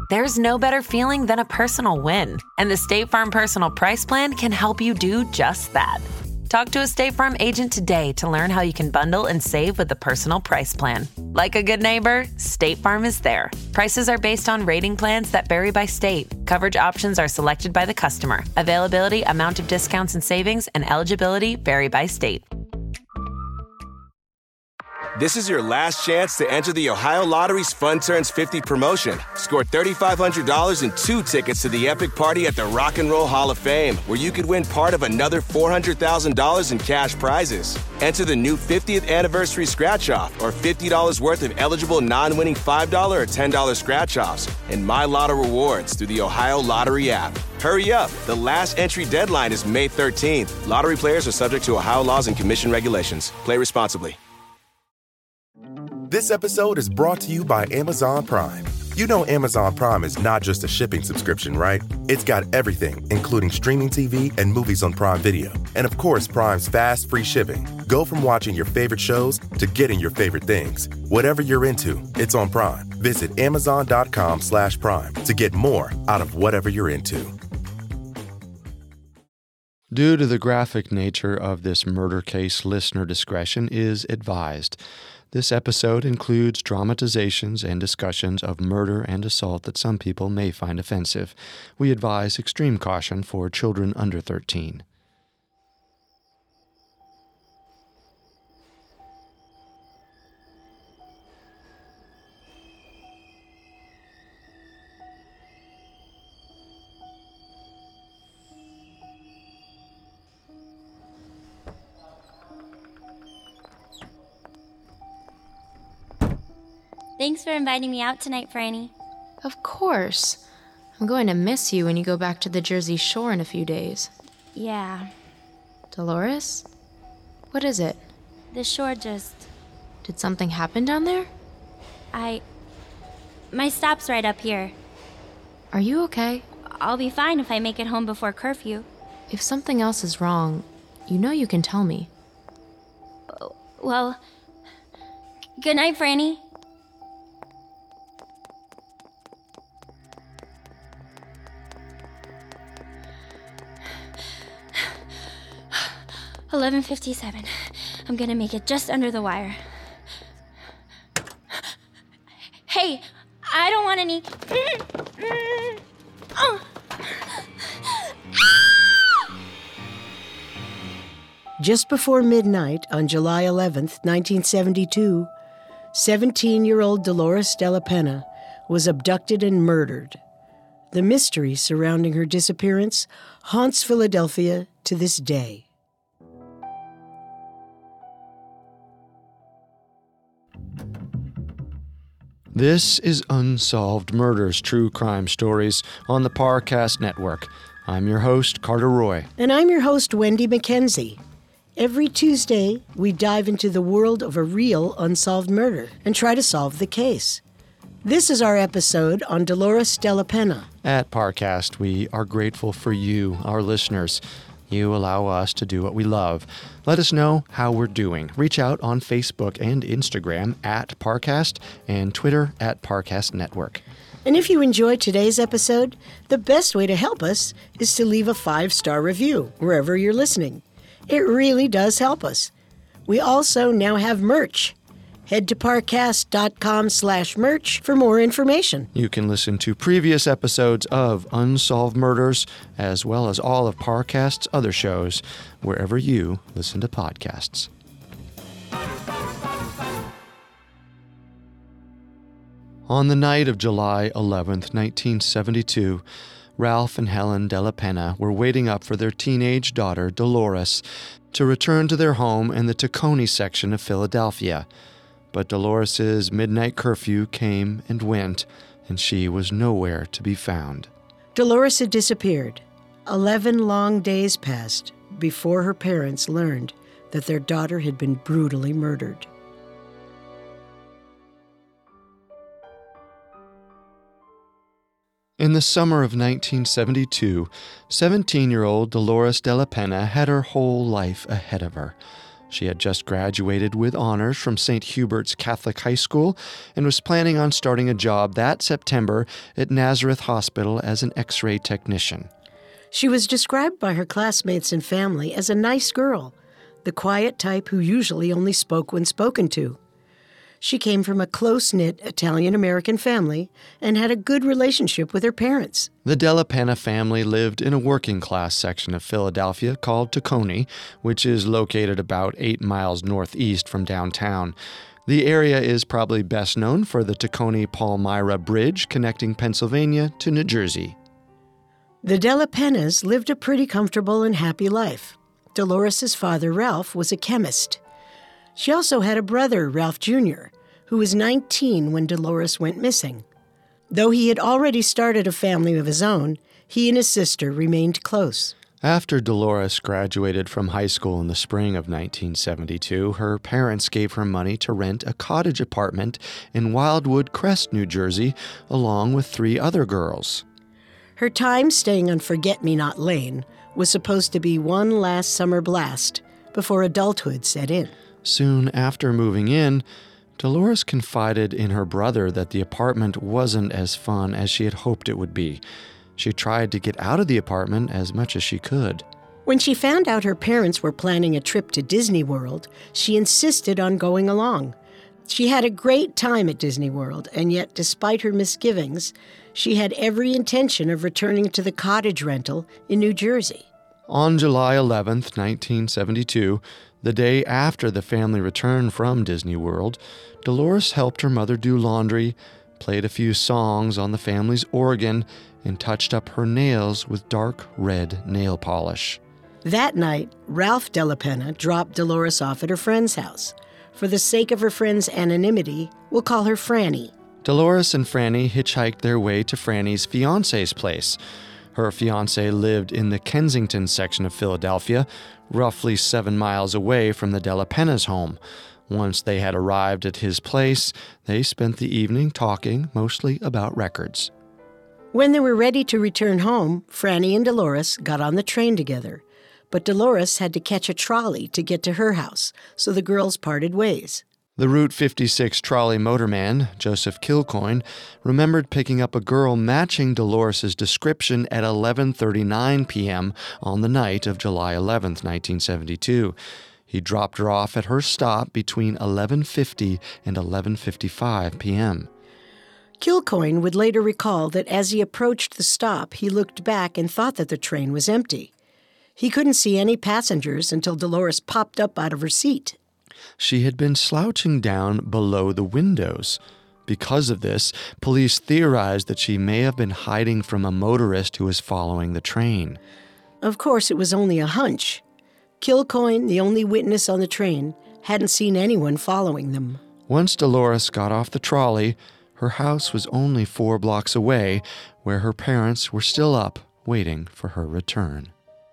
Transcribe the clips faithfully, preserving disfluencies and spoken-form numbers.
There's no better feeling than a personal win, and the State Farm Personal Price Plan can help you do just that. Talk to a State Farm agent today to learn how you can bundle and save with the Personal Price Plan. Like a good neighbor, State Farm is there. Prices are based on rating plans that vary by state. Coverage options are selected by the customer. Availability, amount of discounts and savings, and eligibility vary by state. This is your last chance to enter the Ohio Lottery's Fun Turns fifty promotion. Score three thousand five hundred dollars and two tickets to the epic party at the Rock and Roll Hall of Fame, where you could win part of another four hundred thousand dollars in cash prizes. Enter the new fiftieth anniversary scratch-off or fifty dollars worth of eligible non-winning five dollars or ten dollars scratch-offs and My Lotto rewards through the Ohio Lottery app. Hurry up. The last entry deadline is May thirteenth. Lottery players are subject to Ohio laws and commission regulations. Play responsibly. This episode is brought to you by Amazon Prime. You know Amazon Prime is not just a shipping subscription, right? It's got everything, including streaming T V and movies on Prime Video. And of course, Prime's fast, free shipping. Go from watching your favorite shows to getting your favorite things. Whatever you're into, it's on Prime. Visit amazon.com slash prime to get more out of whatever you're into. Due to the graphic nature of this murder case, listener discretion is advised. This episode includes dramatizations and discussions of murder and assault that some people may find offensive. We advise extreme caution for children under thirteen. Thanks for inviting me out tonight, Franny. Of course. I'm going to miss you when you go back to the Jersey Shore in a few days. Yeah. Dolores? What is it? The shore just... Did something happen down there? I... My stop's right up here. Are you okay? I'll be fine if I make it home before curfew. If something else is wrong, you know you can tell me. Well... Good night, Franny. eleven fifty-seven. I'm gonna make it just under the wire. Hey, I don't want any... Just before midnight on July eleventh, nineteen seventy-two, seventeen-year-old Dolores De La Penna was abducted and murdered. The mystery surrounding her disappearance haunts Philadelphia to this day. This is Unsolved Murders, True Crime Stories on the Parcast Network. I'm your host, Carter Roy. And I'm your host, Wendy McKenzie. Every Tuesday, we dive into the world of a real unsolved murder and try to solve the case. This is our episode on Dolores De La Penna. At Parcast, we are grateful for you, our listeners. You allow us to do what we love. Let us know how we're doing. Reach out on Facebook and Instagram at Parcast and Twitter at Parcast Network. And if you enjoyed today's episode, the best way to help us is to leave a five-star review wherever you're listening. It really does help us. We also now have merch. Head to parcast.com slash merch for more information. You can listen to previous episodes of Unsolved Murders, as well as all of Parcast's other shows, wherever you listen to podcasts. On the night of July eleventh, nineteen seventy-two, Ralph and Helen De La Penna were waiting up for their teenage daughter, Dolores, to return to their home in the Tacony section of Philadelphia. But Dolores's midnight curfew came and went, and she was nowhere to be found. Dolores had disappeared. Eleven long days passed before her parents learned that their daughter had been brutally murdered. In the summer of nineteen seventy-two, seventeen-year-old Dolores De La Penna had her whole life ahead of her. She had just graduated with honors from Saint Hubert's Catholic High School and was planning on starting a job that September at Nazareth Hospital as an X-ray technician. She was described by her classmates and family as a nice girl, the quiet type who usually only spoke when spoken to. She came from a close-knit Italian-American family and had a good relationship with her parents. The Della Penna family lived in a working-class section of Philadelphia called Tacony, which is located about eight miles northeast from downtown. The area is probably best known for the Tacony-Palmyra Bridge connecting Pennsylvania to New Jersey. The Della Pennas lived a pretty comfortable and happy life. Dolores's father, Ralph, was a chemist. She also had a brother, Ralph Junior, who was nineteen when Dolores went missing. Though he had already started a family of his own, he and his sister remained close. After Dolores graduated from high school in the spring of nineteen seventy-two, her parents gave her money to rent a cottage apartment in Wildwood Crest, New Jersey, along with three other girls. Her time staying on Forget-Me-Not Lane was supposed to be one last summer blast before adulthood set in. Soon after moving in, Dolores confided in her brother that the apartment wasn't as fun as she had hoped it would be. She tried to get out of the apartment as much as she could. When she found out her parents were planning a trip to Disney World, she insisted on going along. She had a great time at Disney World, and yet, despite her misgivings, she had every intention of returning to the cottage rental in New Jersey. On July eleventh, nineteen seventy-two, the day after the family returned from Disney World, Dolores helped her mother do laundry, played a few songs on the family's organ, and touched up her nails with dark red nail polish. That night, Ralph Della Penna dropped Dolores off at her friend's house. For the sake of her friend's anonymity, we'll call her Franny. Dolores and Franny hitchhiked their way to Franny's fiancé's place. Her fiancé lived in the Kensington section of Philadelphia, roughly seven miles away from the Della Penna's home. Once they had arrived at his place, they spent the evening talking mostly about records. When they were ready to return home, Franny and Dolores got on the train together. But Dolores had to catch a trolley to get to her house, so the girls parted ways. The Route fifty-six trolley motorman, Joseph Kilcoyne, remembered picking up a girl matching Dolores's description at eleven thirty-nine p.m. on the night of July eleventh, nineteen seventy-two. He dropped her off at her stop between eleven fifty and eleven fifty-five p.m. Kilcoyne would later recall that as he approached the stop, he looked back and thought that the train was empty. He couldn't see any passengers until Dolores popped up out of her seat. She had been slouching down below the windows. Because of this, police theorized that she may have been hiding from a motorist who was following the train. Of course, it was only a hunch. Kilcoyne, the only witness on the train, hadn't seen anyone following them. Once Dolores got off the trolley, her house was only four blocks away, where her parents were still up, waiting for her return.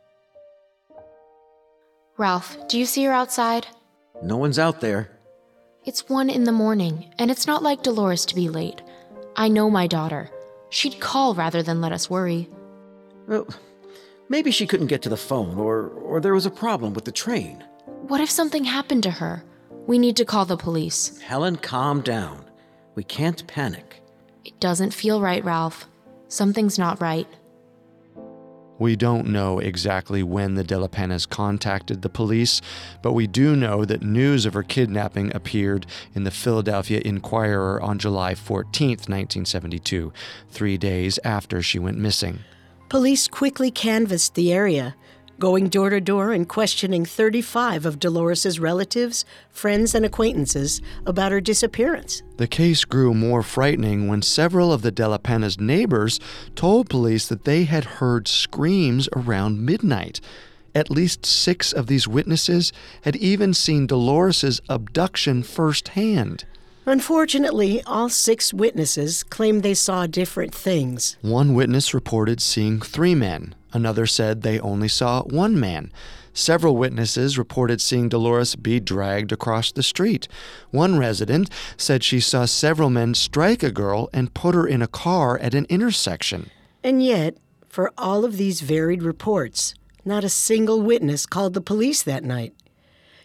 Ralph, do you see her outside? No one's out there. It's one in the morning, and it's not like Dolores to be late. I know my daughter. She'd call rather than let us worry. Well, maybe she couldn't get to the phone, or, or there was a problem with the train. What if something happened to her? We need to call the police. Helen, calm down. We can't panic. It doesn't feel right, Ralph. Something's not right. We don't know exactly when the Della Pennas contacted the police, but we do know that news of her kidnapping appeared in the Philadelphia Inquirer on July fourteenth, nineteen seventy-two, three days after she went missing. Police quickly canvassed the area, going door to door and questioning thirty-five of Dolores's relatives, friends, and acquaintances about her disappearance. The case grew more frightening when several of the Della Penna's neighbors told police that they had heard screams around midnight. At least six of these witnesses had even seen Dolores's abduction firsthand. Unfortunately, all six witnesses claimed they saw different things. One witness reported seeing three men. Another said they only saw one man. Several witnesses reported seeing Dolores be dragged across the street. One resident said she saw several men strike a girl and put her in a car at an intersection. And yet, for all of these varied reports, not a single witness called the police that night.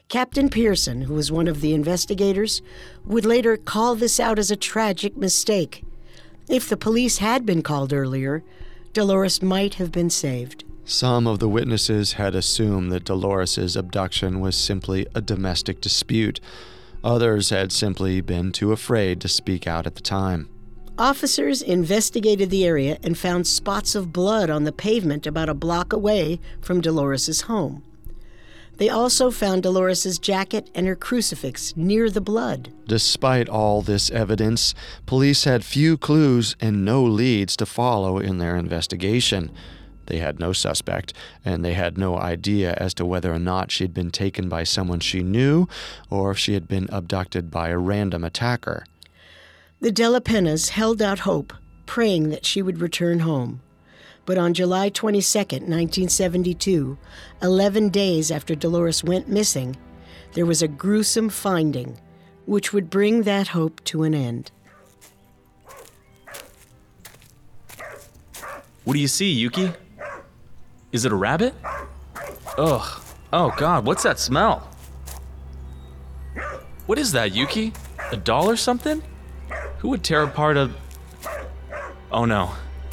Captain Pearson, who was one of the investigators, would later call this out as a tragic mistake. If the police had been called earlier, Dolores might have been saved. Some of the witnesses had assumed that Dolores's abduction was simply a domestic dispute. Others had simply been too afraid to speak out at the time. Officers investigated the area and found spots of blood on the pavement about a block away from Dolores's home. They also found Dolores's jacket and her crucifix near the blood. Despite all this evidence, police had few clues and no leads to follow in their investigation. They had no suspect, and they had no idea as to whether or not she'd been taken by someone she knew or if she had been abducted by a random attacker. The Della Pennas held out hope, praying that she would return home. But on July twenty-second, nineteen seventy-two, eleven days after Dolores went missing, there was a gruesome finding, which would bring that hope to an end. What do you see, Yuki? Is it a rabbit? Ugh. Oh God, what's that smell? What is that, Yuki? A doll or something? Who would tear apart a... Oh no.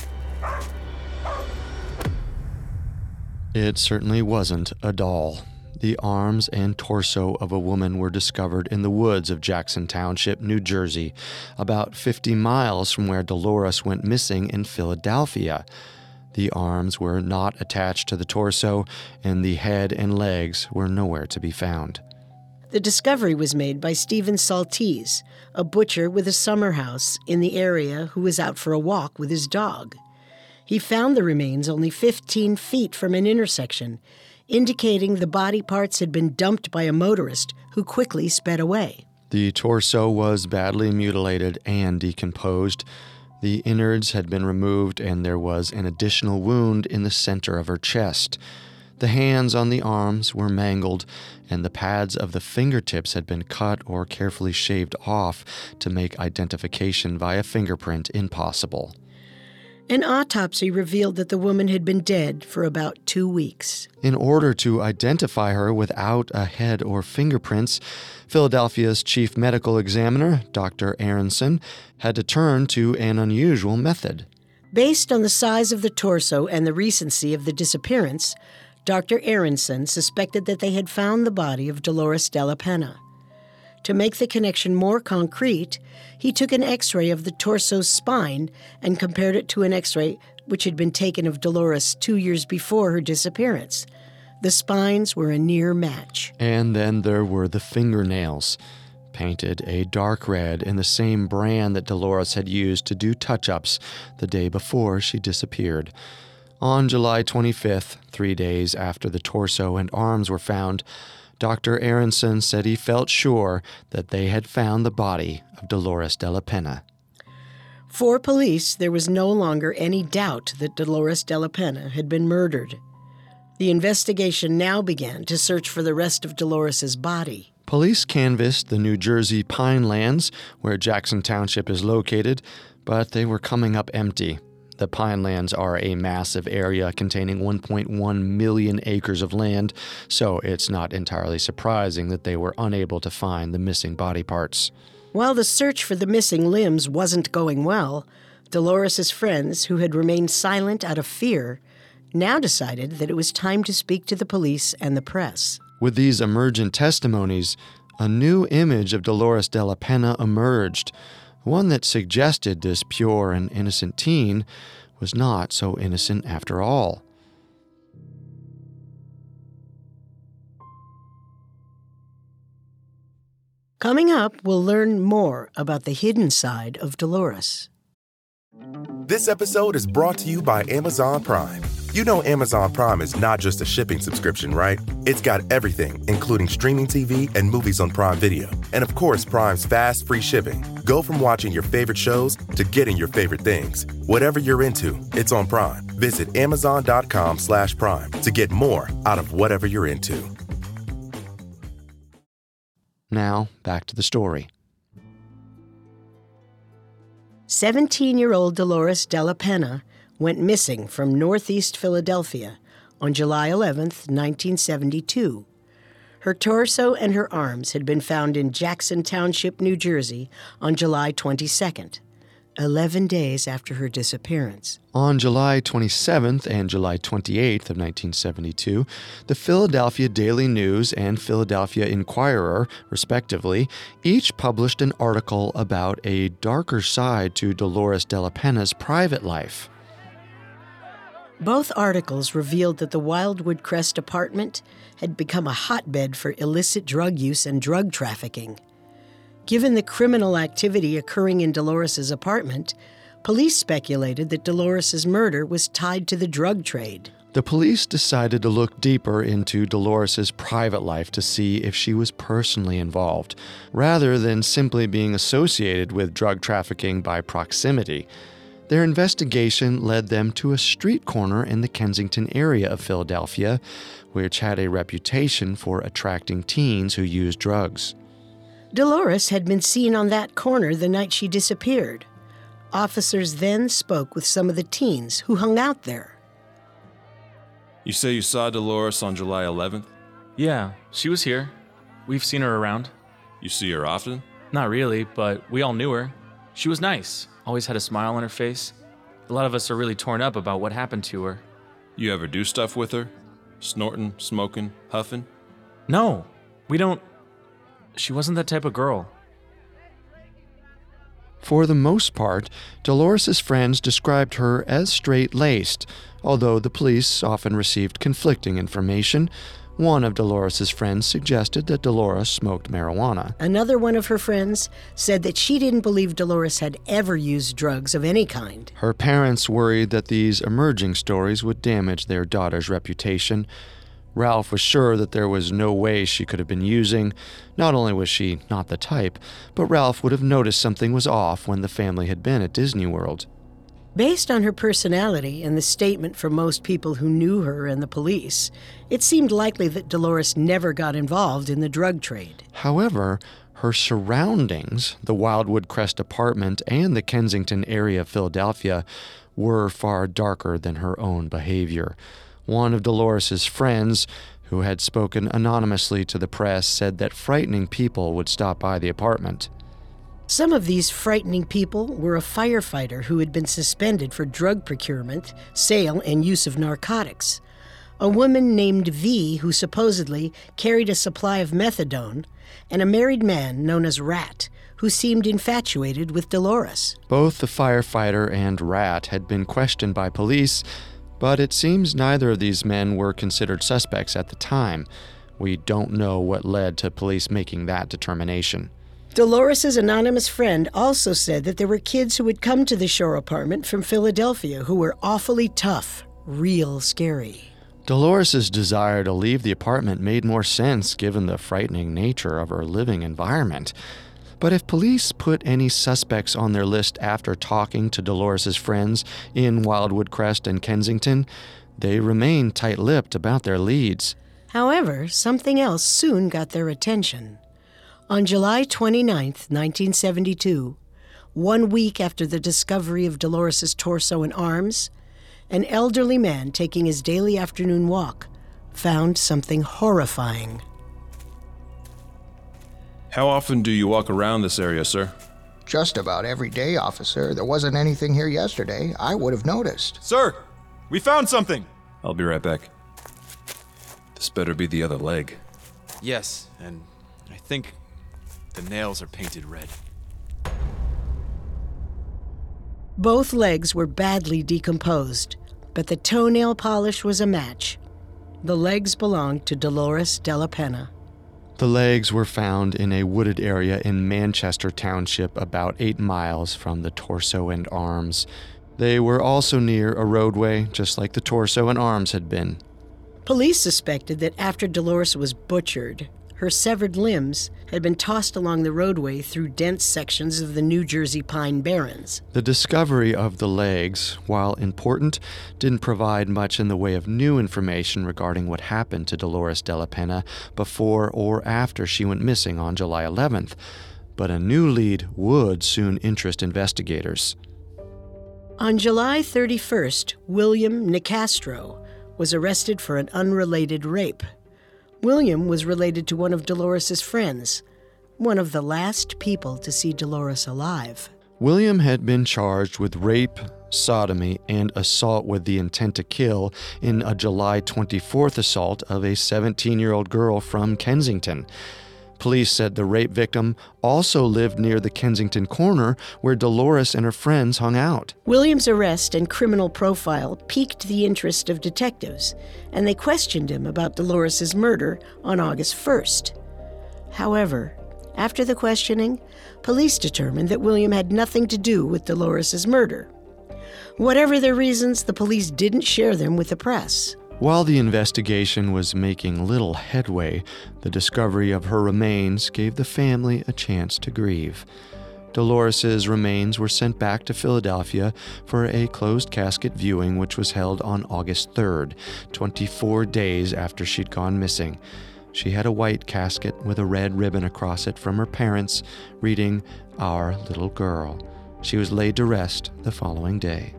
It certainly wasn't a doll. The arms and torso of a woman were discovered in the woods of Jackson Township, New Jersey, about fifty miles from where Dolores went missing in Philadelphia. The arms were not attached to the torso, and the head and legs were nowhere to be found. The discovery was made by Stephen Saltese, a butcher with a summer house in the area who was out for a walk with his dog. He found the remains only fifteen feet from an intersection, indicating the body parts had been dumped by a motorist who quickly sped away. The torso was badly mutilated and decomposed. The innards had been removed, and there was an additional wound in the center of her chest. The hands on the arms were mangled, and the pads of the fingertips had been cut or carefully shaved off to make identification via fingerprint impossible. An autopsy revealed that the woman had been dead for about two weeks. In order to identify her without a head or fingerprints, Philadelphia's chief medical examiner, Doctor Aronson, had to turn to an unusual method. Based on the size of the torso and the recency of the disappearance, Doctor Aronson suspected that they had found the body of Dolores Della Penna. To make the connection more concrete, he took an X-ray of the torso's spine and compared it to an X-ray which had been taken of Dolores two years before her disappearance. The spines were a near match. And then there were the fingernails, painted a dark red in the same brand that Dolores had used to do touch-ups the day before she disappeared. On July twenty-fifth, three days after the torso and arms were found, Doctor Aronson said he felt sure that they had found the body of Dolores Della Penna. For police, there was no longer any doubt that Dolores Della Penna had been murdered. The investigation now began to search for the rest of Dolores's body. Police canvassed the New Jersey Pine Lands, where Jackson Township is located, but they were coming up empty. The Pine Lands are a massive area containing one point one million acres of land, so it's not entirely surprising that they were unable to find the missing body parts. While the search for the missing limbs wasn't going well, Dolores's friends, who had remained silent out of fear, now decided that it was time to speak to the police and the press. With these emergent testimonies, a new image of Dolores Della Penna emerged, one that suggested this pure and innocent teen was not so innocent after all. Coming up, we'll learn more about the hidden side of Dolores. This episode is brought to you by Amazon Prime. You know Amazon Prime is not just a shipping subscription, right? It's got everything, including streaming T V and movies on Prime Video. And of course, Prime's fast, free shipping. Go from watching your favorite shows to getting your favorite things. Whatever you're into, it's on Prime. Visit amazon.com slash prime to get more out of whatever you're into. Now, back to the story. seventeen-year-old Dolores Della Penna went missing from northeast Philadelphia on July eleventh, nineteen seventy-two. Her torso and her arms had been found in Jackson Township, New Jersey, on July twenty-second, eleven days after her disappearance. On July twenty-seventh and July twenty-eighth of nineteen seventy-two, the Philadelphia Daily News and Philadelphia Inquirer, respectively, each published an article about a darker side to Dolores de la Pena's private life. Both articles revealed that the Wildwood Crest apartment had become a hotbed for illicit drug use and drug trafficking. Given the criminal activity occurring in Dolores's apartment, police speculated that Dolores's murder was tied to the drug trade. The police decided to look deeper into Dolores's private life to see if she was personally involved, rather than simply being associated with drug trafficking by proximity. Their investigation led them to a street corner in the Kensington area of Philadelphia, which had a reputation for attracting teens who used drugs. Dolores had been seen on that corner the night she disappeared. Officers then spoke with some of the teens who hung out there. You say you saw Dolores on July eleventh? Yeah, she was here. We've seen her around. You see her often? Not really, but we all knew her. She was nice, always had a smile on her face. A lot of us are really torn up about what happened to her. You ever do stuff with her? Snorting, smoking, huffing? No, we don't. She wasn't that type of girl. For the most part, Dolores's friends described her as straight-laced, although the police often received conflicting information. One of Dolores's friends suggested that Dolores smoked marijuana. Another one of her friends said that she didn't believe Dolores had ever used drugs of any kind. Her parents worried that these emerging stories would damage their daughter's reputation. Ralph was sure that there was no way she could have been using. Not only was she not the type, but Ralph would have noticed something was off when the family had been at Disney World. Based on her personality and the statement from most people who knew her and the police, it seemed likely that Dolores never got involved in the drug trade. However, her surroundings, the Wildwood Crest apartment and the Kensington area of Philadelphia, were far darker than her own behavior. One of Dolores's friends, who had spoken anonymously to the press, said that frightening people would stop by the apartment. Some of these frightening people were a firefighter who had been suspended for drug procurement, sale, and use of narcotics, a woman named V who supposedly carried a supply of methadone, and a married man known as Rat, who seemed infatuated with Dolores. Both the firefighter and Rat had been questioned by police, but it seems neither of these men were considered suspects at the time. We don't know what led to police making that determination. Dolores's anonymous friend also said that there were kids who would come to the Shore apartment from Philadelphia who were awfully tough, real scary. Dolores's desire to leave the apartment made more sense given the frightening nature of her living environment. But if police put any suspects on their list after talking to Dolores's friends in Wildwood Crest and Kensington, they remained tight-lipped about their leads. However, something else soon got their attention. On July twenty-ninth, nineteen seventy-two, one week after the discovery of Dolores's torso and arms, an elderly man taking his daily afternoon walk found something horrifying. How often do you walk around this area, sir? Just about every day, officer. There wasn't anything here yesterday. I would have noticed. Sir, we found something. I'll be right back. This better be the other leg. Yes, and I think the nails are painted red. Both legs were badly decomposed, but the toenail polish was a match. The legs belonged to Dolores de la Pena. The legs were found in a wooded area in Manchester Township, about eight miles from the torso and arms. They were also near a roadway, just like the torso and arms had been. Police suspected that after Dolores was butchered, her severed limbs had been tossed along the roadway through dense sections of the New Jersey Pine Barrens. The discovery of the legs, while important, didn't provide much in the way of new information regarding what happened to Dolores de la Pena before or after she went missing on July eleventh. But a new lead would soon interest investigators. On July thirty-first, William Nicastro was arrested for an unrelated rape. William was related to one of Dolores's friends, one of the last people to see Dolores alive. William had been charged with rape, sodomy, and assault with the intent to kill in a July twenty-fourth assault of a seventeen-year-old girl from Kensington. Police said the rape victim also lived near the Kensington corner where Dolores and her friends hung out. William's arrest and criminal profile piqued the interest of detectives, and they questioned him about Dolores's murder on August first. However, after the questioning, police determined that William had nothing to do with Dolores's murder. Whatever their reasons, the police didn't share them with the press. While the investigation was making little headway, the discovery of her remains gave the family a chance to grieve. Dolores's remains were sent back to Philadelphia for a closed casket viewing, which was held on August third, twenty-four days after she'd gone missing. She had a white casket with a red ribbon across it from her parents, reading, "Our little girl." She was laid to rest the following day.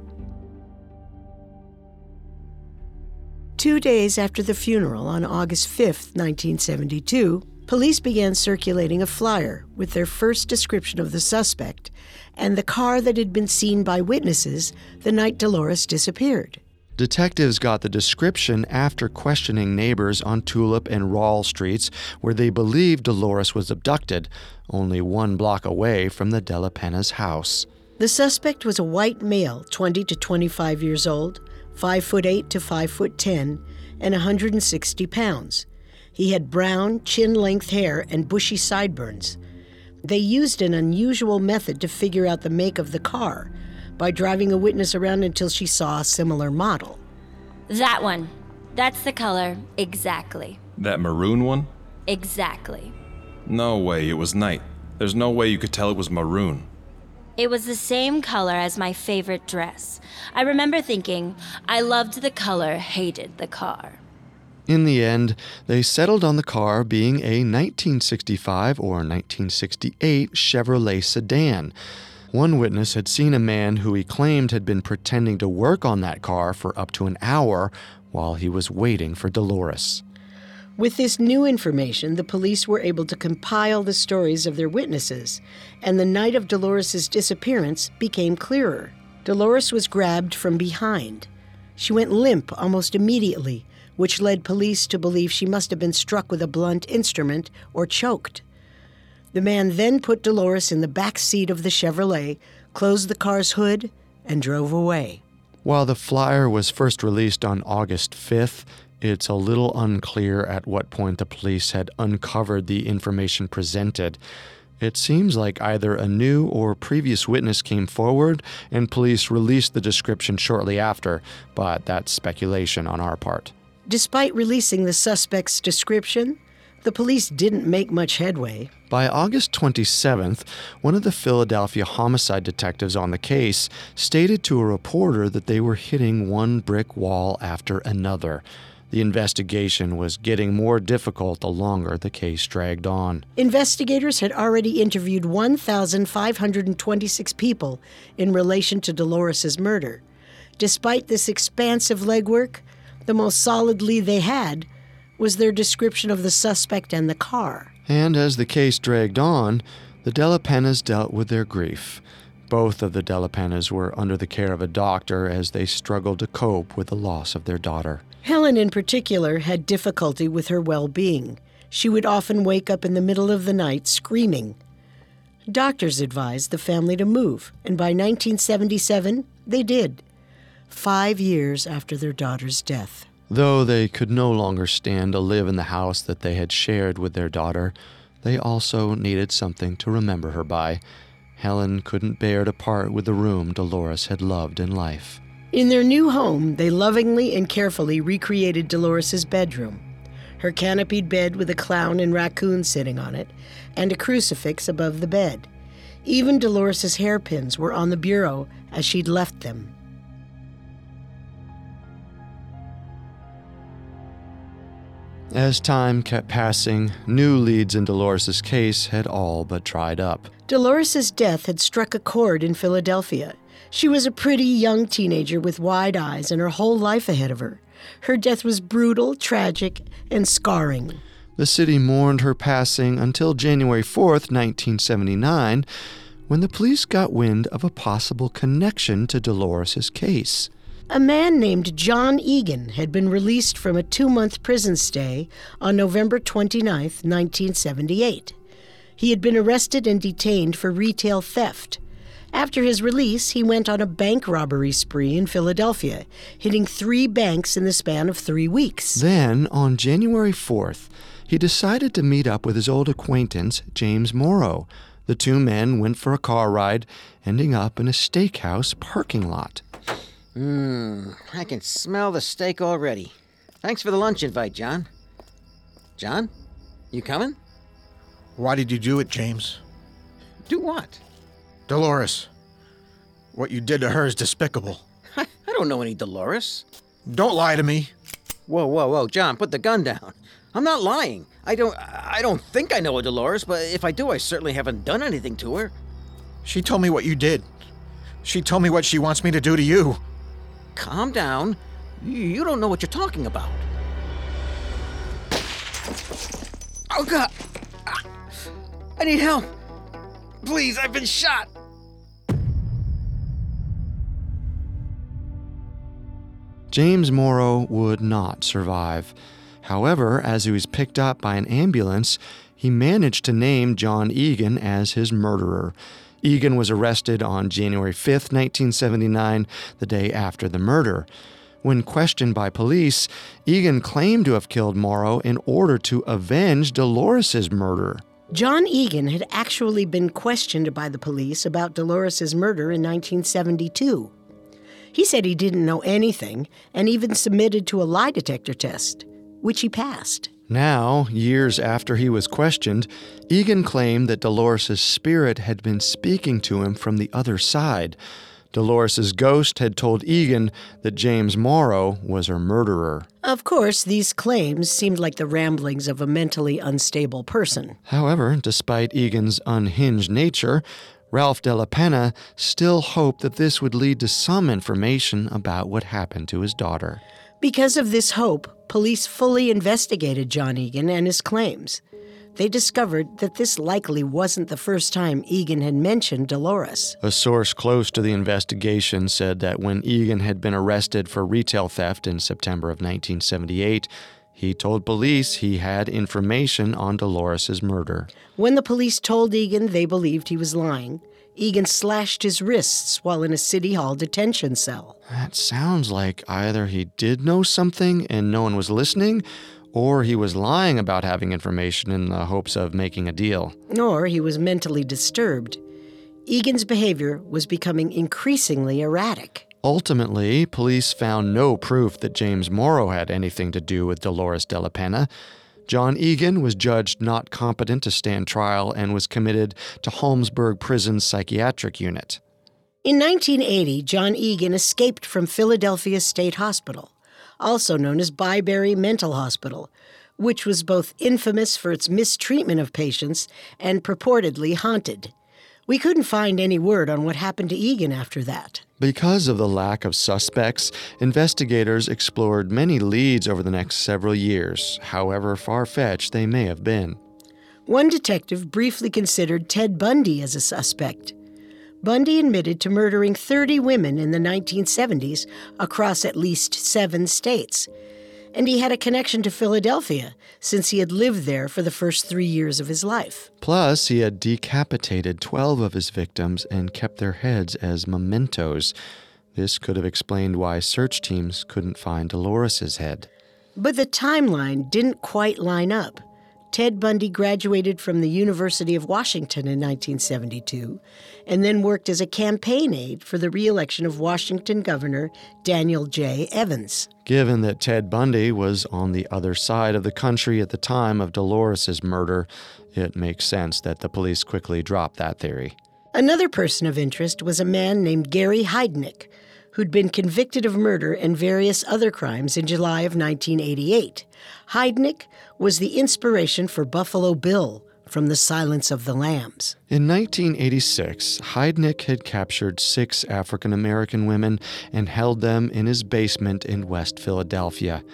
Two days after the funeral on August fifth, nineteen seventy-two, police began circulating a flyer with their first description of the suspect and the car that had been seen by witnesses the night Dolores disappeared. Detectives got the description after questioning neighbors on Tulip and Rawle Streets, where they believed Dolores was abducted, only one block away from the Della Penna's house. The suspect was a white male, twenty to twenty-five years old, five foot eight to five foot ten, and one hundred sixty pounds. He had brown, chin-length hair and bushy sideburns. They used an unusual method to figure out the make of the car, by driving a witness around until she saw a similar model. That one. That's the color. Exactly. That maroon one? Exactly. No way, it was night. There's no way you could tell it was maroon. It was the same color as my favorite dress. I remember thinking, I loved the color, hated the car. In the end, they settled on the car being a nineteen sixty-five or nineteen sixty-eight Chevrolet sedan. One witness had seen a man who he claimed had been pretending to work on that car for up to an hour while he was waiting for Dolores. With this new information, the police were able to compile the stories of their witnesses, and the night of Dolores's disappearance became clearer. Dolores was grabbed from behind. She went limp almost immediately, which led police to believe she must have been struck with a blunt instrument or choked. The man then put Dolores in the back seat of the Chevrolet, closed the car's hood, and drove away. While the flyer was first released on August fifth, it's a little unclear at what point the police had uncovered the information presented. It seems like either a new or previous witness came forward and police released the description shortly after, but that's speculation on our part. Despite releasing the suspect's description, the police didn't make much headway. By August twenty-seventh, one of the Philadelphia homicide detectives on the case stated to a reporter that they were hitting one brick wall after another. The investigation was getting more difficult the longer the case dragged on. Investigators had already interviewed one thousand five hundred twenty-six people in relation to Dolores's murder. Despite this expansive legwork, the most solid lead they had was their description of the suspect and the car. And as the case dragged on, the Della Pennas dealt with their grief. Both of the Della Pennas were under the care of a doctor as they struggled to cope with the loss of their daughter. Helen, in particular, had difficulty with her well-being. She would often wake up in the middle of the night screaming. Doctors advised the family to move, and by nineteen seventy-seven, they did, five years after their daughter's death. Though they could no longer stand to live in the house that they had shared with their daughter, they also needed something to remember her by. Helen couldn't bear to part with the room Dolores had loved in life. In their new home, they lovingly and carefully recreated Dolores's bedroom. Her canopied bed with a clown and raccoon sitting on it, and a crucifix above the bed. Even Dolores's hairpins were on the bureau as she'd left them. As time kept passing, new leads in Dolores's case had all but dried up. Dolores's death had struck a chord in Philadelphia. She was a pretty young teenager with wide eyes and her whole life ahead of her. Her death was brutal, tragic, and scarring. The city mourned her passing until January fourth, nineteen seventy-nine, when the police got wind of a possible connection to Dolores' case. A man named John Egan had been released from a two-month prison stay on November twenty-ninth, nineteen seventy-eight. He had been arrested and detained for retail theft. After his release, he went on a bank robbery spree in Philadelphia, hitting three banks in the span of three weeks. Then, on January fourth, he decided to meet up with his old acquaintance, James Morrow. The two men went for a car ride, ending up in a steakhouse parking lot. Mmm, I can smell the steak already. Thanks for the lunch invite, John. John, you coming? Why did you do it, James? Do what? Dolores. What you did to her is despicable. I, I don't know any Dolores. Don't lie to me. Whoa, whoa, whoa, John, put the gun down. I'm not lying. I don't I don't think I know a Dolores, but if I do, I certainly haven't done anything to her. She told me what you did. She told me what she wants me to do to you. Calm down. You don't know what you're talking about. Oh, God. I need help. Please, I've been shot. James Morrow would not survive. However, as he was picked up by an ambulance, he managed to name John Egan as his murderer. Egan was arrested on January fifth, nineteen seventy-nine, the day after the murder. When questioned by police, Egan claimed to have killed Morrow in order to avenge Dolores' murder. John Egan had actually been questioned by the police about Dolores' murder in nineteen seventy-two. He said he didn't know anything and even submitted to a lie detector test, which he passed. Now, years after he was questioned, Egan claimed that Dolores' spirit had been speaking to him from the other side. Dolores' ghost had told Egan that James Morrow was her murderer. Of course, these claims seemed like the ramblings of a mentally unstable person. However, despite Egan's unhinged nature, Ralph Della Penna still hoped that this would lead to some information about what happened to his daughter. Because of this hope, police fully investigated John Egan and his claims. They discovered that this likely wasn't the first time Egan had mentioned Dolores. A source close to the investigation said that when Egan had been arrested for retail theft in September of nineteen seventy-eight, he told police he had information on Dolores' murder. When the police told Egan they believed he was lying, Egan slashed his wrists while in a City Hall detention cell. That sounds like either he did know something and no one was listening, or he was lying about having information in the hopes of making a deal. Or he was mentally disturbed. Egan's behavior was becoming increasingly erratic. Ultimately, police found no proof that James Morrow had anything to do with Dolores Della Penna. John Egan was judged not competent to stand trial and was committed to Holmesburg Prison's psychiatric unit. In nineteen eighty, John Egan escaped from Philadelphia State Hospital, also known as Byberry Mental Hospital, which was both infamous for its mistreatment of patients and purportedly haunted. We couldn't find any word on what happened to Egan after that. Because of the lack of suspects, investigators explored many leads over the next several years, however far-fetched they may have been. One detective briefly considered Ted Bundy as a suspect. Bundy admitted to murdering thirty women in the nineteen seventies across at least seven states. And he had a connection to Philadelphia, since he had lived there for the first three years of his life. Plus, he had decapitated twelve of his victims and kept their heads as mementos. This could have explained why search teams couldn't find Dolores' head. But the timeline didn't quite line up. Ted Bundy graduated from the University of Washington in nineteen seventy-two and then worked as a campaign aide for the re-election of Washington Governor Daniel J. Evans. Given that Ted Bundy was on the other side of the country at the time of Dolores' murder, it makes sense that the police quickly dropped that theory. Another person of interest was a man named Gary Heidnik, who'd been convicted of murder and various other crimes in July of nineteen eighty-eight. Heidnik was the inspiration for Buffalo Bill from The Silence of the Lambs. In nineteen eighty-six, Heidnik had captured six African-American women and held them in his basement in West Philadelphia.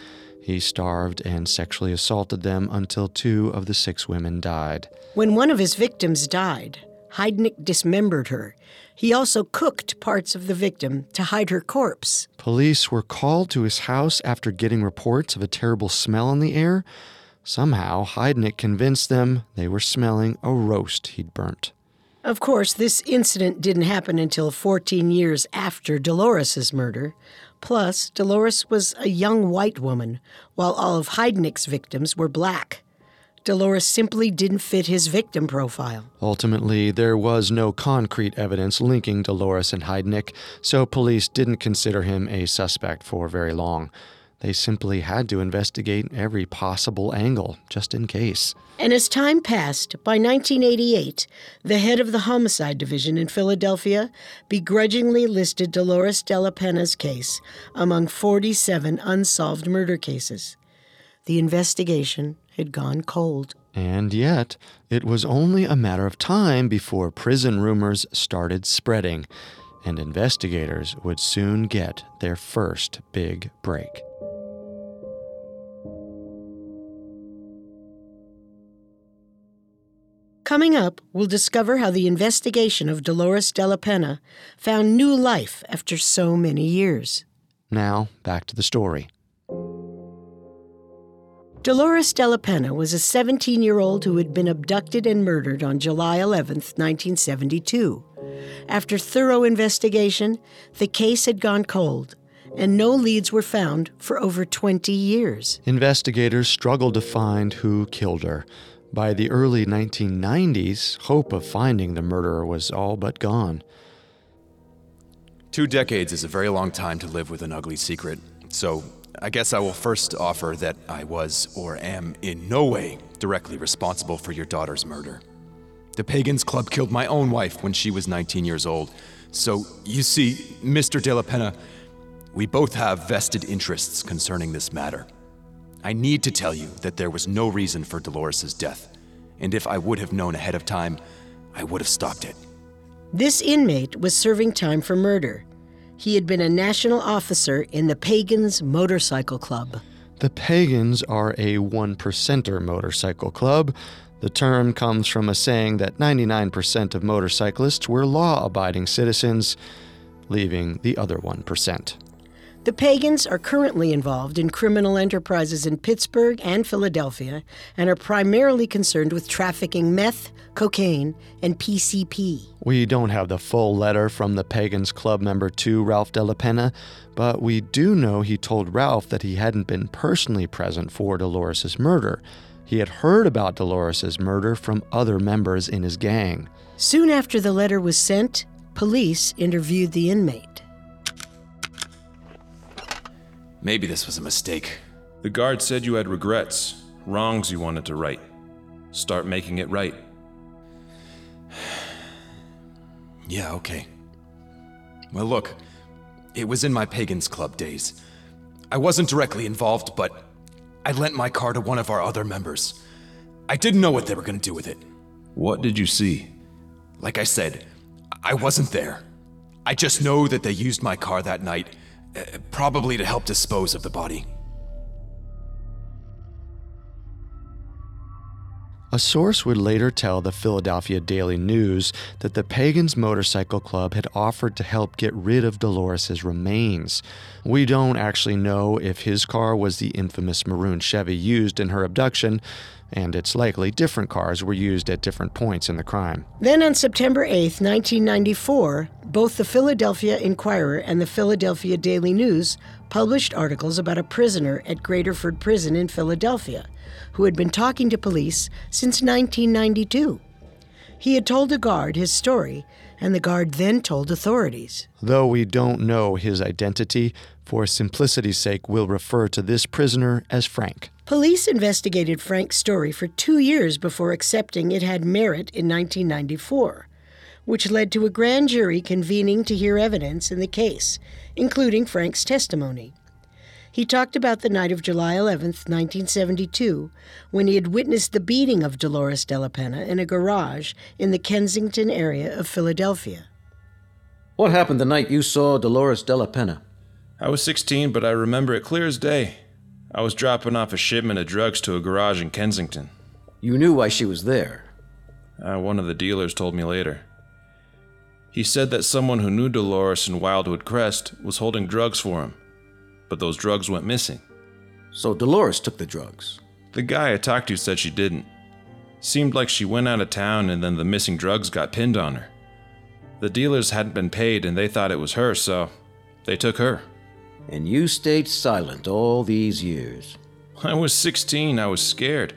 He starved and sexually assaulted them until two of the six women died. When one of his victims died, Heidnik dismembered her. He also cooked parts of the victim to hide her corpse. Police were called to his house after getting reports of a terrible smell in the air. Somehow, Heidnik convinced them they were smelling a roast he'd burnt. Of course, this incident didn't happen until fourteen years after Dolores's murder. Plus, Dolores was a young white woman, while all of Heidnik's victims were black. Dolores simply didn't fit his victim profile. Ultimately, there was no concrete evidence linking Dolores and Heidnik, so police didn't consider him a suspect for very long. They simply had to investigate every possible angle, just in case. And as time passed, by nineteen eighty-eight, the head of the Homicide Division in Philadelphia begrudgingly listed Dolores Della Penna's case among forty-seven unsolved murder cases. The investigation had gone cold. And yet, it was only a matter of time before prison rumors started spreading, and investigators would soon get their first big break. Coming up, we'll discover how the investigation of Dolores Della Penna found new life after so many years. Now, back to the story. Dolores Della Penna was a seventeen-year-old who had been abducted and murdered on July eleventh, nineteen seventy-two. After thorough investigation, the case had gone cold, and no leads were found for over twenty years. Investigators struggled to find who killed her. By the early nineteen nineties, hope of finding the murderer was all but gone. Two decades is a very long time to live with an ugly secret, so I guess I will first offer that I was or am in no way directly responsible for your daughter's murder. The Pagans Club killed my own wife when she was nineteen years old. So, you see, Mister Della Penna, we both have vested interests concerning this matter. I need to tell you that there was no reason for Dolores's death, and if I would have known ahead of time, I would have stopped it. This inmate was serving time for murder. He had been a national officer in the Pagans Motorcycle Club. The Pagans are a one-percenter motorcycle club. The term comes from a saying that ninety-nine percent of motorcyclists were law-abiding citizens, leaving the other one percent. The Pagans are currently involved in criminal enterprises in Pittsburgh and Philadelphia and are primarily concerned with trafficking meth, cocaine, and P C P. We don't have the full letter from the Pagans Club member to Ralph Della Penna, but we do know he told Ralph that he hadn't been personally present for Dolores's murder. He had heard about Dolores's murder from other members in his gang. Soon after the letter was sent, police interviewed the inmate. Maybe this was a mistake. The guard said you had regrets, wrongs you wanted to right. Start making it right. Yeah, okay. Well, look, it was in my Pagans Club days. I wasn't directly involved, but I lent my car to one of our other members. I didn't know what they were going to do with it. What did you see? Like I said, I wasn't there. I just know that they used my car that night, uh, probably to help dispose of the body. A source would later tell the Philadelphia Daily News that the Pagans Motorcycle Club had offered to help get rid of Dolores's remains. We don't actually know if his car was the infamous maroon Chevy used in her abduction, and it's likely different cars were used at different points in the crime. Then on September eighth, nineteen ninety-four, both the Philadelphia Inquirer and the Philadelphia Daily News published articles about a prisoner at Graterford Prison in Philadelphia who had been talking to police since nineteen ninety-two. He had told a guard his story, and the guard then told authorities. Though we don't know his identity, for simplicity's sake, we'll refer to this prisoner as Frank. Police investigated Frank's story for two years before accepting it had merit in nineteen ninety-four, which led to a grand jury convening to hear evidence in the case, including Frank's testimony. He talked about the night of July eleventh, nineteen seventy-two, when he had witnessed the beating of Dolores Della Penna in a garage in the Kensington area of Philadelphia. What happened the night you saw Dolores Della Penna? I was sixteen, but I remember it clear as day. I was dropping off a shipment of drugs to a garage in Kensington. You knew why she was there? Uh, one of the dealers told me later. He said that someone who knew Dolores in Wildwood Crest was holding drugs for him, but those drugs went missing. So Dolores took the drugs? The guy I talked to said she didn't. Seemed like she went out of town and then the missing drugs got pinned on her. The dealers hadn't been paid and they thought it was her, so they took her. And you stayed silent all these years? I was sixteen, I was scared.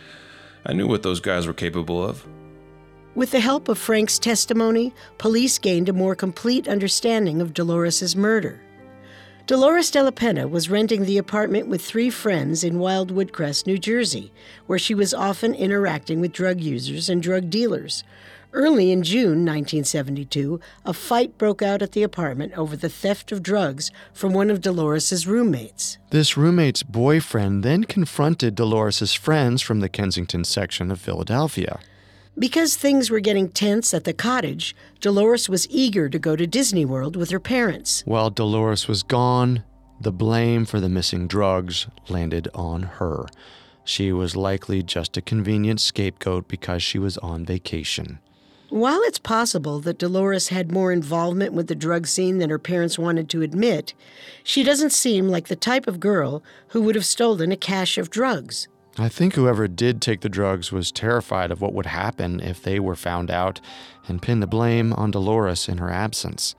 I knew what those guys were capable of. With the help of Frank's testimony, police gained a more complete understanding of Dolores's murder. Dolores De La Pena was renting the apartment with three friends in Wildwood Crest, New Jersey, where she was often interacting with drug users and drug dealers. Early in June nineteen seventy-two, a fight broke out at the apartment over the theft of drugs from one of Dolores's roommates. This roommate's boyfriend then confronted Dolores's friends from the Kensington section of Philadelphia. Because things were getting tense at the cottage, Dolores was eager to go to Disney World with her parents. While Dolores was gone, the blame for the missing drugs landed on her. She was likely just a convenient scapegoat because she was on vacation. While it's possible that Dolores had more involvement with the drug scene than her parents wanted to admit, she doesn't seem like the type of girl who would have stolen a cache of drugs. I think whoever did take the drugs was terrified of what would happen if they were found out and pinned the blame on Dolores in her absence.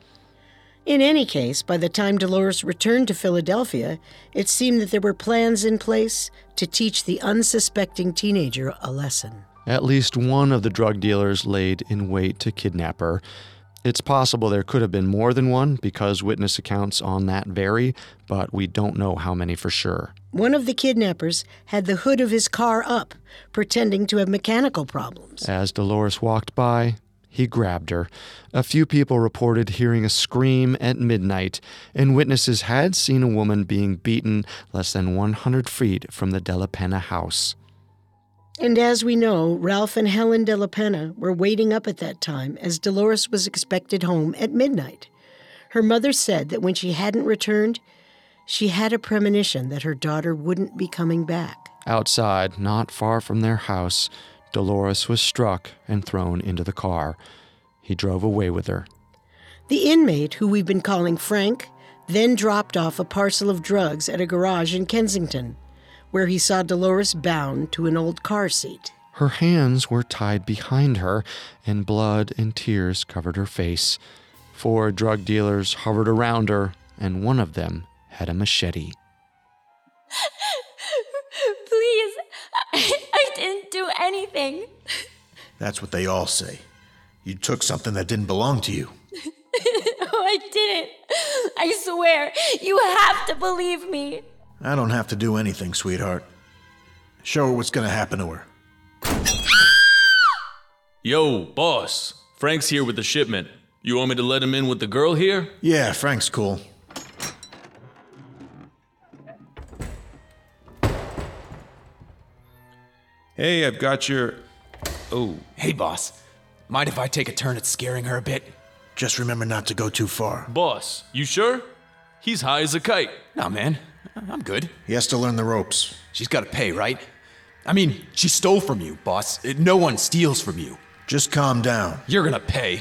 In any case, by the time Dolores returned to Philadelphia, it seemed that there were plans in place to teach the unsuspecting teenager a lesson. At least one of the drug dealers laid in wait to kidnap her. It's possible there could have been more than one because witness accounts on that vary, but we don't know how many for sure. One of the kidnappers had the hood of his car up, pretending to have mechanical problems. As Dolores walked by, he grabbed her. A few people reported hearing a scream at midnight, and witnesses had seen a woman being beaten less than one hundred feet from the De La Pena house. And as we know, Ralph and Helen De La Pena were waiting up at that time as Dolores was expected home at midnight. Her mother said that when she hadn't returned, she had a premonition that her daughter wouldn't be coming back. Outside, not far from their house, Dolores was struck and thrown into the car. He drove away with her. The inmate, who we've been calling Frank, then dropped off a parcel of drugs at a garage in Kensington, where he saw Dolores bound to an old car seat. Her hands were tied behind her, and blood and tears covered her face. Four drug dealers hovered around her, and one of them had a machete. Please, I, I didn't do anything. That's what they all say. You took something that didn't belong to you. No, I didn't. I swear, you have to believe me. I don't have to do anything, sweetheart. Show her what's gonna happen to her. Yo, boss. Frank's here with the shipment. You want me to let him in with the girl here? Yeah, Frank's cool. Hey, I've got your... Oh. Hey, boss. Mind if I take a turn at scaring her a bit? Just remember not to go too far. Boss, you sure? He's high as a kite. Nah, man. I'm good. He has to learn the ropes. She's got to pay, right? I mean, she stole from you, boss. No one steals from you. Just calm down. You're gonna pay.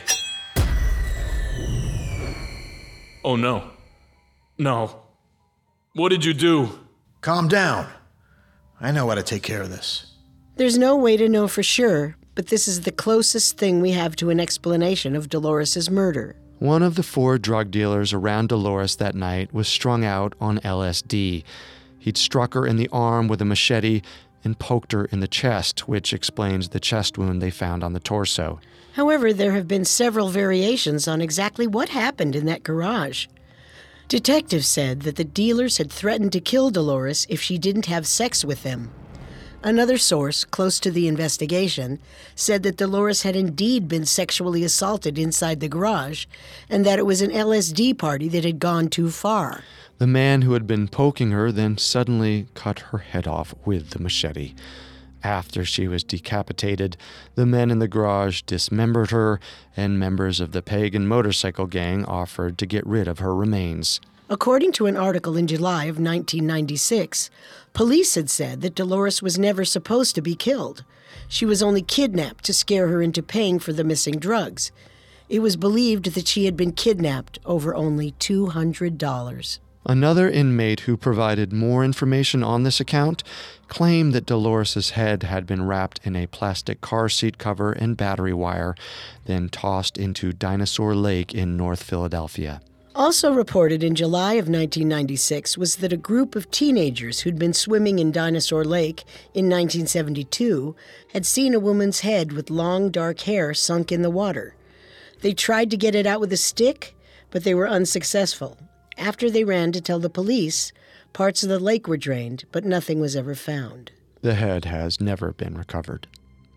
Oh, no. No. What did you do? Calm down. I know how to take care of this. There's no way to know for sure, but this is the closest thing we have to an explanation of Dolores's murder. One of the four drug dealers around Dolores that night was strung out on L S D. He'd struck her in the arm with a machete and poked her in the chest, which explains the chest wound they found on the torso. However, there have been several variations on exactly what happened in that garage. Detectives said that the dealers had threatened to kill Dolores if she didn't have sex with them. Another source, close to the investigation, said that Dolores had indeed been sexually assaulted inside the garage, and that it was an L S D party that had gone too far. The man who had been poking her then suddenly cut her head off with the machete. After she was decapitated, the men in the garage dismembered her, and members of the pagan motorcycle gang offered to get rid of her remains. According to an article in July of nineteen ninety-six, police had said that Dolores was never supposed to be killed. She was only kidnapped to scare her into paying for the missing drugs. It was believed that she had been kidnapped over only two hundred dollars. Another inmate who provided more information on this account claimed that Dolores's head had been wrapped in a plastic car seat cover and battery wire, then tossed into Dinosaur Lake in North Philadelphia. Also reported in July of nineteen ninety-six was that a group of teenagers who'd been swimming in Dinosaur Lake in nineteen seventy-two had seen a woman's head with long, dark hair sunk in the water. They tried to get it out with a stick, but they were unsuccessful. After they ran to tell the police, parts of the lake were drained, but nothing was ever found. The head has never been recovered.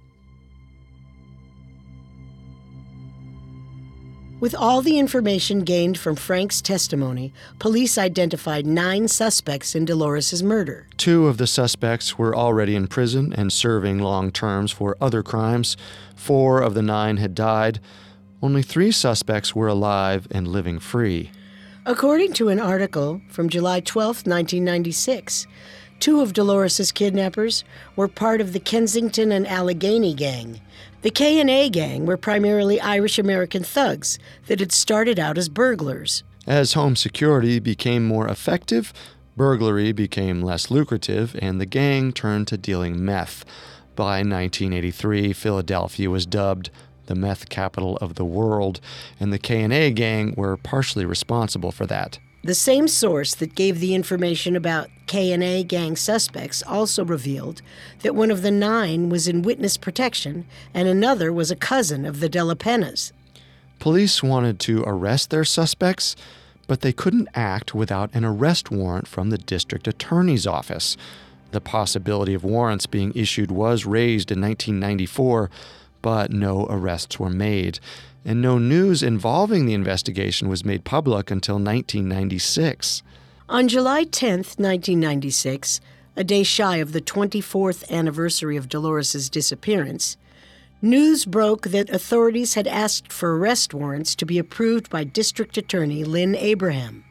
With all the information gained from Frank's testimony, police identified nine suspects in Dolores's murder. Two of the suspects were already in prison and serving long terms for other crimes. Four of the nine had died. Only three suspects were alive and living free. According to an article from July twelfth, nineteen ninety-six, two of Dolores's kidnappers were part of the Kensington and Allegheny gang. The K and A gang were primarily Irish-American thugs that had started out as burglars. As home security became more effective, burglary became less lucrative, and the gang turned to dealing meth. By nineteen eighty-three, Philadelphia was dubbed the meth capital of the world, and the K and A gang were partially responsible for that. The same source that gave the information about K and A gang suspects also revealed that one of the nine was in witness protection and another was a cousin of the Della Pennas. Police wanted to arrest their suspects, but they couldn't act without an arrest warrant from the district attorney's office. The possibility of warrants being issued was raised in nineteen ninety-four, but no arrests were made, and no news involving the investigation was made public until nineteen ninety-six. On July tenth, nineteen ninety-six, a day shy of the twenty-fourth anniversary of Dolores's disappearance, news broke that authorities had asked for arrest warrants to be approved by District Attorney Lynn Abraham.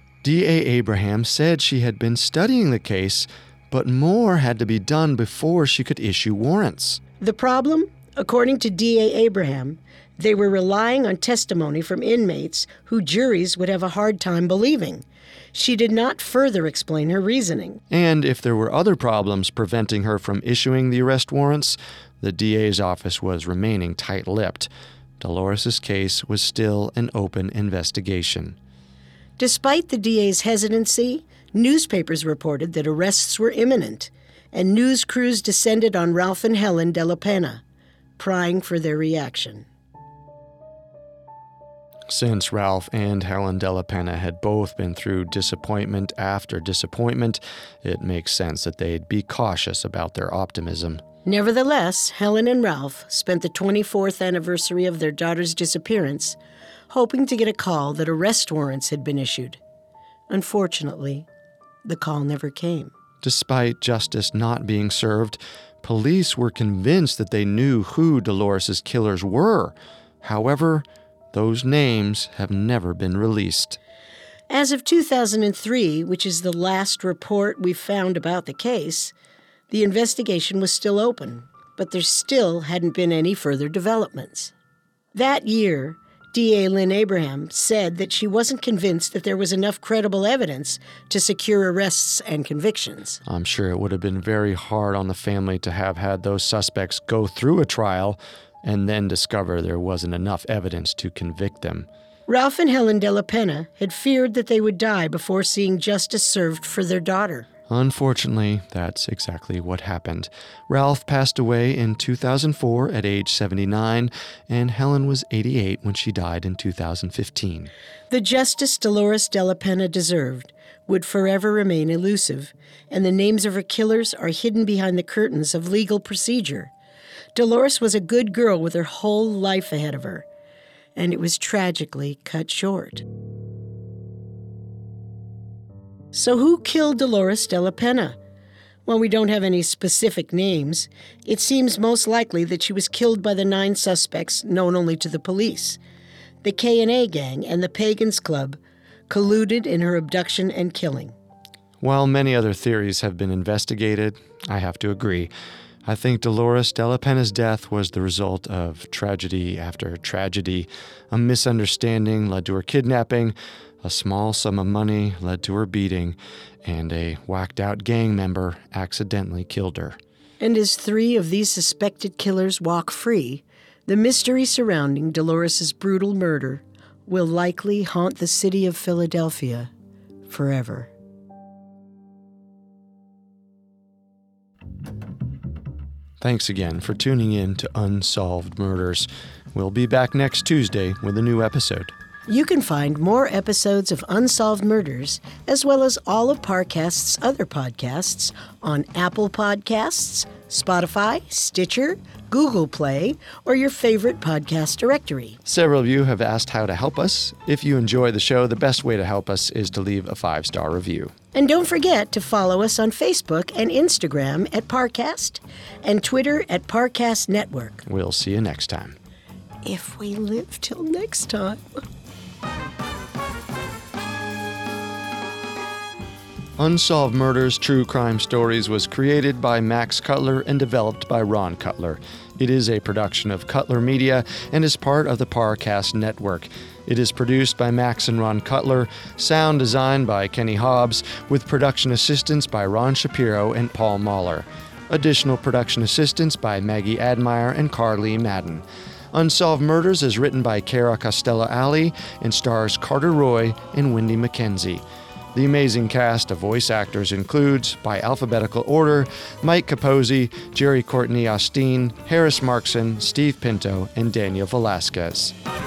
D A Abraham said she had been studying the case, but more had to be done before she could issue warrants. The problem? According to D A Abraham, they were relying on testimony from inmates who juries would have a hard time believing. She did not further explain her reasoning. And if there were other problems preventing her from issuing the arrest warrants, the D A's office was remaining tight-lipped. Dolores's case was still an open investigation. Despite the D A's hesitancy, newspapers reported that arrests were imminent, and news crews descended on Ralph and Helen Della Penna, prying for their reaction. Since Ralph and Helen Della Penna had both been through disappointment after disappointment, it makes sense that they'd be cautious about their optimism. Nevertheless, Helen and Ralph spent the twenty-fourth anniversary of their daughter's disappearance hoping to get a call that arrest warrants had been issued. Unfortunately, the call never came. Despite justice not being served, police were convinced that they knew who Dolores's killers were. However, those names have never been released. As of two thousand three, which is the last report we've found about the case, the investigation was still open, but there still hadn't been any further developments. That year, D A Lynn Abraham said that she wasn't convinced that there was enough credible evidence to secure arrests and convictions. I'm sure it would have been very hard on the family to have had those suspects go through a trial and then discover there wasn't enough evidence to convict them. Ralph and Helen Della Penna had feared that they would die before seeing justice served for their daughter. Unfortunately, that's exactly what happened. Ralph passed away in two thousand four at age seventy-nine, and Helen was eighty-eight when she died in two thousand fifteen. The justice Dolores Della Penna deserved would forever remain elusive, and the names of her killers are hidden behind the curtains of legal procedure. Dolores was a good girl with her whole life ahead of her, and it was tragically cut short. So who killed Dolores Della Penna? While we don't have any specific names, it seems most likely that she was killed by the nine suspects known only to the police. The K and A gang and the Pagans Club colluded in her abduction and killing. While many other theories have been investigated, I have to agree. I think Dolores Della Penna's death was the result of tragedy after tragedy. A misunderstanding led to her kidnapping, a small sum of money led to her beating, and a whacked-out gang member accidentally killed her. And as three of these suspected killers walk free, the mystery surrounding Dolores's brutal murder will likely haunt the city of Philadelphia forever. Thanks again for tuning in to Unsolved Murders. We'll be back next Tuesday with a new episode. You can find more episodes of Unsolved Murders, as well as all of Parcast's other podcasts, on Apple Podcasts, Spotify, Stitcher, Google Play, or your favorite podcast directory. Several of you have asked how to help us. If you enjoy the show, the best way to help us is to leave a five-star review. And don't forget to follow us on Facebook and Instagram at Parcast, and Twitter at Parcast Network. We'll see you next time. If we live till next time. Unsolved Murders True Crime Stories was created by Max Cutler and developed by Ron Cutler. It is a production of Cutler Media and is part of the Parcast Network. It is produced by Max and Ron Cutler, sound designed by Kenny Hobbs, with production assistance by Ron Shapiro and Paul Mahler. Additional production assistance by Maggie Admire and Carly Madden. Unsolved Murders is written by Cara Costello-Ali and stars Carter Roy and Wendy McKenzie. The amazing cast of voice actors includes, by alphabetical order, Mike Capozzi, Jerry Courtney Osteen, Harris Markson, Steve Pinto, and Daniel Velasquez.